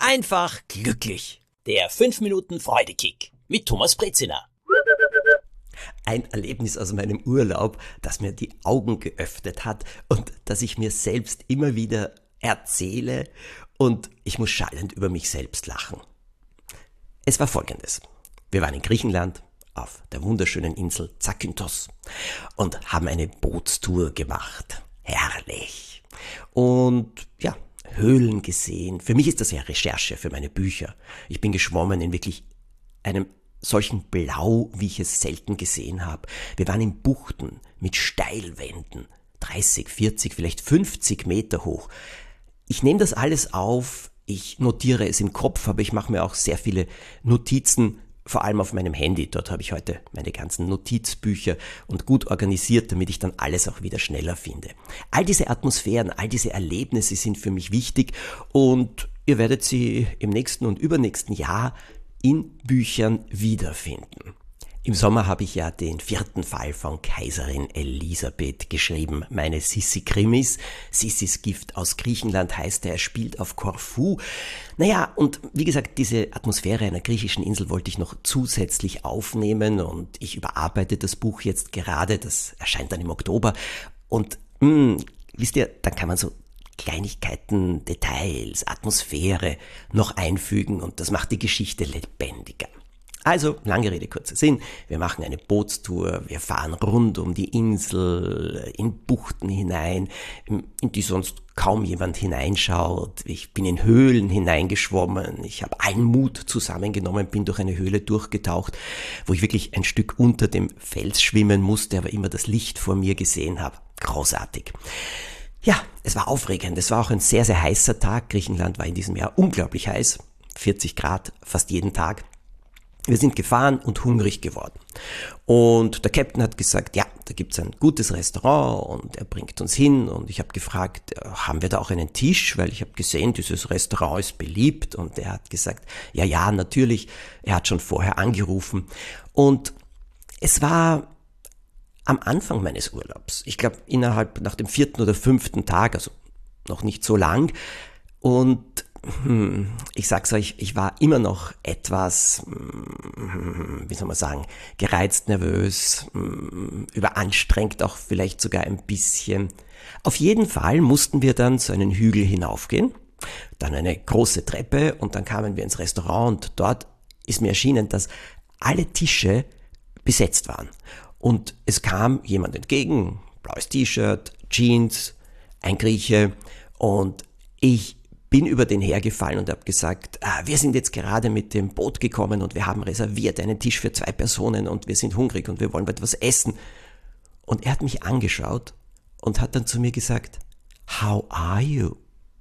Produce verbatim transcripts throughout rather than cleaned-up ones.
einfach glücklich. Der fünf Minuten Freudekick mit Thomas Brezina. Ein Erlebnis aus meinem Urlaub, das mir die Augen geöffnet hat und das ich mir selbst immer wieder erzähle und ich muss schallend über mich selbst lachen. Es war folgendes. Wir waren in Griechenland auf der wunderschönen Insel Zakynthos und haben eine Bootstour gemacht. Herrlich. Und ja, Höhlen gesehen. Für mich ist das ja Recherche für meine Bücher. Ich bin geschwommen in wirklich einem solchen Blau, wie ich es selten gesehen habe. Wir waren in Buchten mit Steilwänden, dreißig, vierzig, vielleicht fünfzig Meter hoch. Ich nehme das alles auf, ich notiere es im Kopf, aber ich mache mir auch sehr viele Notizen, vor allem auf meinem Handy. Dort habe ich heute meine ganzen Notizbücher und gut organisiert, damit ich dann alles auch wieder schneller finde. All diese Atmosphären, all diese Erlebnisse sind für mich wichtig und ihr werdet sie im nächsten und übernächsten Jahr in Büchern wiederfinden. Im Sommer habe ich ja den vierten Fall von Kaiserin Elisabeth geschrieben, meine Sissi-Krimis. Sissis Gift aus Griechenland heißt er, er spielt auf Korfu. Naja, und wie gesagt, diese Atmosphäre einer griechischen Insel wollte ich noch zusätzlich aufnehmen und ich überarbeite das Buch jetzt gerade, das erscheint dann im Oktober. Und mh, wisst ihr, dann kann man so Kleinigkeiten, Details, Atmosphäre noch einfügen und das macht die Geschichte lebendiger. Also, lange Rede, kurzer Sinn, wir machen eine Bootstour, wir fahren rund um die Insel, in Buchten hinein, in die sonst kaum jemand hineinschaut. Ich bin in Höhlen hineingeschwommen, ich habe allen Mut zusammengenommen, bin durch eine Höhle durchgetaucht, wo ich wirklich ein Stück unter dem Fels schwimmen musste, aber immer das Licht vor mir gesehen habe. Großartig. Ja, es war aufregend, es war auch ein sehr, sehr heißer Tag. Griechenland war in diesem Jahr unglaublich heiß, vierzig Grad fast jeden Tag. Wir sind gefahren und hungrig geworden. Und der Captain hat gesagt, ja, da gibt's ein gutes Restaurant und er bringt uns hin. Und ich habe gefragt, haben wir da auch einen Tisch? Weil ich habe gesehen, dieses Restaurant ist beliebt. Und er hat gesagt, ja, ja, natürlich. Er hat schon vorher angerufen. Und es war am Anfang meines Urlaubs, ich glaube innerhalb nach dem vierten oder fünften Tag, also noch nicht so lang. Und hm, ich sag's euch, ich war immer noch etwas, hm, wie soll man sagen, gereizt, nervös, hm, überanstrengt auch vielleicht sogar ein bisschen. Auf jeden Fall mussten wir dann so einen Hügel hinaufgehen, dann eine große Treppe und dann kamen wir ins Restaurant und dort ist mir erschienen, dass alle Tische besetzt waren. Und es kam jemand entgegen, blaues T-Shirt, Jeans, ein Grieche und ich bin über den hergefallen und habe gesagt, ah, wir sind jetzt gerade mit dem Boot gekommen und wir haben reserviert einen Tisch für zwei Personen und wir sind hungrig und wir wollen etwas essen. Und er hat mich angeschaut und hat dann zu mir gesagt, how are you?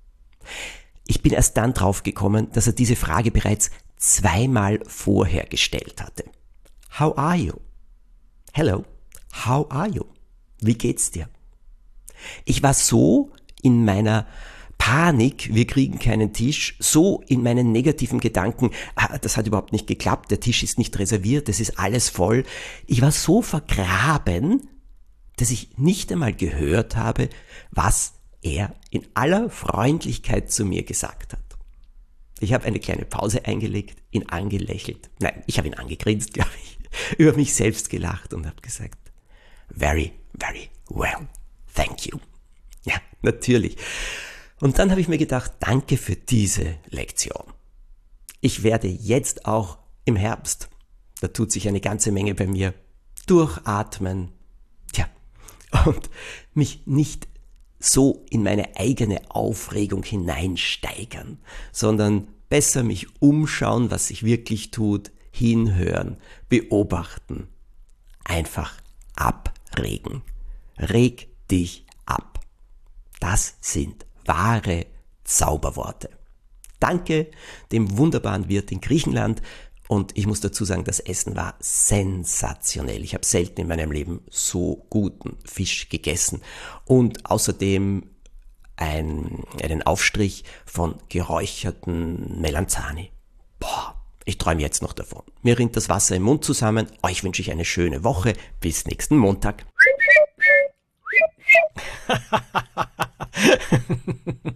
Ich bin erst dann draufgekommen, dass er diese Frage bereits zweimal vorher gestellt hatte. How are you? Hello, how are you? Wie geht's dir? Ich war so in meiner Panik, wir kriegen keinen Tisch, so in meinen negativen Gedanken, ah, das hat überhaupt nicht geklappt, der Tisch ist nicht reserviert, es ist alles voll. Ich war so vergraben, dass ich nicht einmal gehört habe, was er in aller Freundlichkeit zu mir gesagt hat. Ich habe eine kleine Pause eingelegt, ihn angelächelt. Nein, ich habe ihn angegrinst, glaube ich, über mich selbst gelacht und habe gesagt, very, very well, thank you. Ja, natürlich. Und dann habe ich mir gedacht, danke für diese Lektion. Ich werde jetzt auch im Herbst, da tut sich eine ganze Menge bei mir, durchatmen, tja, und mich nicht so in meine eigene Aufregung hineinsteigern, sondern besser mich umschauen, was sich wirklich tut, hinhören, beobachten, einfach abregen. Reg dich ab. Das sind wahre Zauberworte. Danke dem wunderbaren Wirt in Griechenland und ich muss dazu sagen, das Essen war sensationell. Ich habe selten in meinem Leben so guten Fisch gegessen und außerdem ein, einen Aufstrich von geräucherten Melanzani. Boah, ich träume jetzt noch davon. Mir rinnt das Wasser im Mund zusammen. Euch wünsche ich eine schöne Woche. Bis nächsten Montag.